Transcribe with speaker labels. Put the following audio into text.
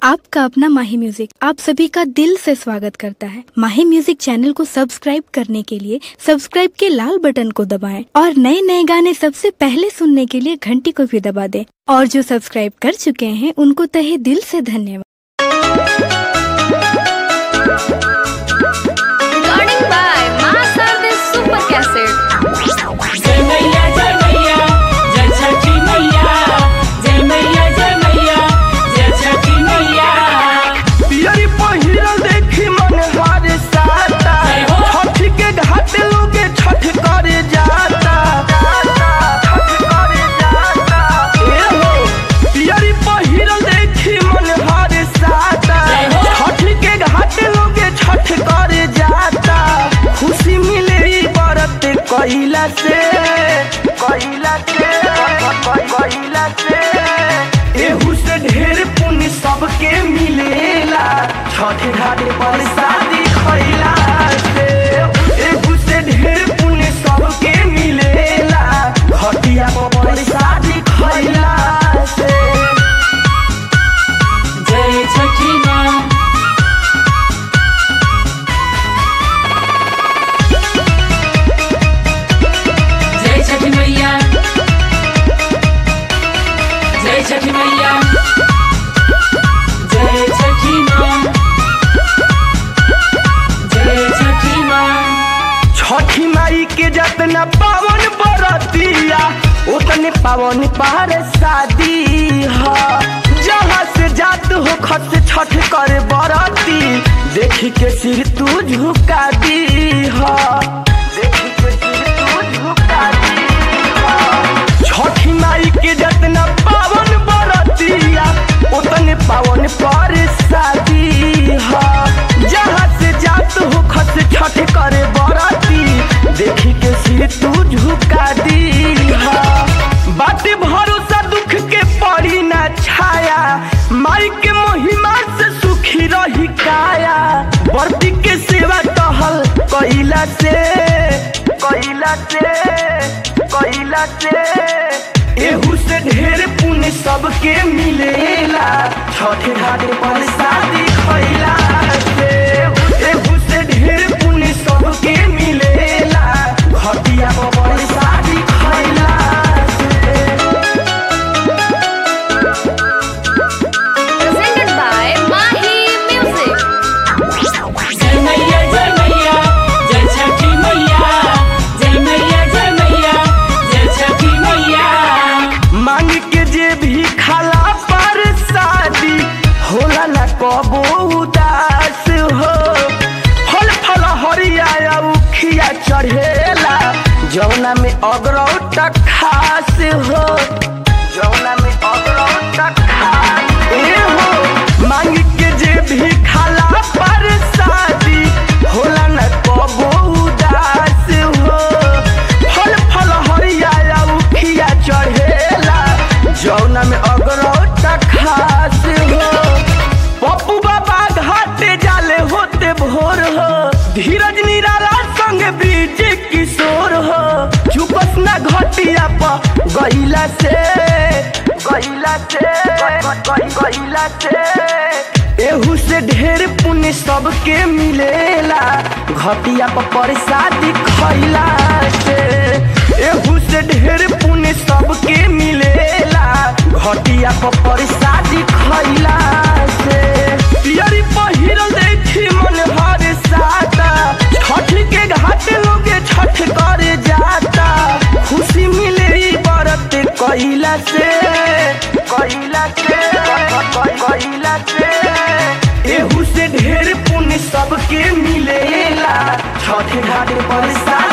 Speaker 1: आपका अपना माही म्यूजिक आप सभी का दिल से स्वागत करता है। माही म्यूजिक चैनल को सब्सक्राइब करने के लिए सब्सक्राइब के लाल बटन को दबाएं और नए नए गाने सबसे पहले सुनने के लिए घंटी को भी दबा दें। और जो सब्सक्राइब कर चुके हैं उनको तहे दिल से धन्यवाद।
Speaker 2: एहू से ढेर पुण्य सबके मिलेला। छठ घाट पर शादी खइला से एहू से ढेर पुण्य सबके मिलेला। घटिया पर शादी खइला से।
Speaker 3: जय छठी माँ, जय छठी मैया, जय छठी मैया, जय छठी माँ, जय छठी माँ।
Speaker 2: छठी माई के जतना पावन बरतिया उतने पावन पार शादी ह। जहाँ से जात हो खत से छठ कर बरती देखी के सिर तू झुका दी ह। देखी के सिर तू झुका दी ह। छठी माई के जतना पावन बरतिया उतने पावन पर शादी ह। जहाँ से जात हो खत से छठ करे बरती देखी के सिर तू झुका दी ह। बाटे भरोसा दुख के पड़ी ना छाया। माई के महिमा से सुखी रही काया। बरती के सेवा टहल कइला से एहू से ढेर पुण्य सबके मिलेला। छठ घाट पर शादी खइला से एहू से ढेर पुण्य सबके मिलेला। घटिया पर शादी खइला से।
Speaker 4: Presented by Mahi Music.
Speaker 3: जय मैया, जय मैया, जय छठी मैया, जय मैया, जय मैया, जय छठी मैया।
Speaker 2: मांग के जे भी खाला पर शादी होला ना कबो उदास हो। फल फल हरिया उखिया चढ़ेला जौना में अगरौट खास हो। जौना में अगरौट खास हो। मांग के जे भी खाला पर शादी होला ना कबो उदास हो। फल फल हरिया उखिया चढ़ेला जौना में अगरौट खास हो। पप्पू बाबा घाटे जाले होते भोर हो। धीरज निराला संग बीजे किशोर हो। चुपस ना घटिया पर गइला से एहू से ढेर पुण्य सबके मिलेला। घटिया पर शादी खइला से एहू से ढेर पुण्य सबके मिलेला। घटिया पर शादी खइला से। पियरी पहिरल देखी मन हर साता। छठ के घाट लोगे छठ करे जाता। खुशी मिले बरत कइला से एहू से ढेर पुण्य सबके मिलेला। छठ घाट पर शादी